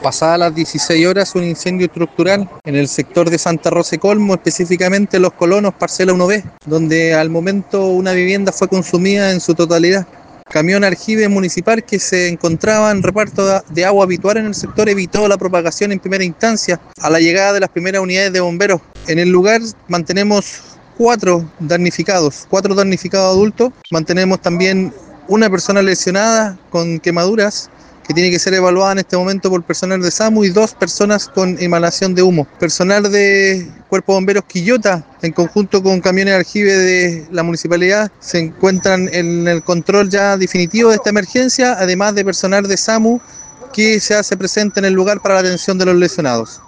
Pasadas las 16 horas, un incendio estructural en el sector de Santa Rosa y Colmo, específicamente Los Colonos, parcela 1B, donde al momento una vivienda fue consumida en su totalidad. Camión aljibe municipal que se encontraba en reparto de agua habitual en el sector evitó la propagación en primera instancia a la llegada de las primeras unidades de bomberos. En el lugar mantenemos cuatro damnificados adultos, mantenemos también una persona lesionada con quemaduras que tiene que ser evaluada en este momento por personal de SAMU y dos personas con emanación de humo. Personal de Cuerpo de Bomberos Quillota, en conjunto con camiones aljibe de la municipalidad, se encuentran en el control ya definitivo de esta emergencia, además de personal de SAMU que se hace presente en el lugar para la atención de los lesionados.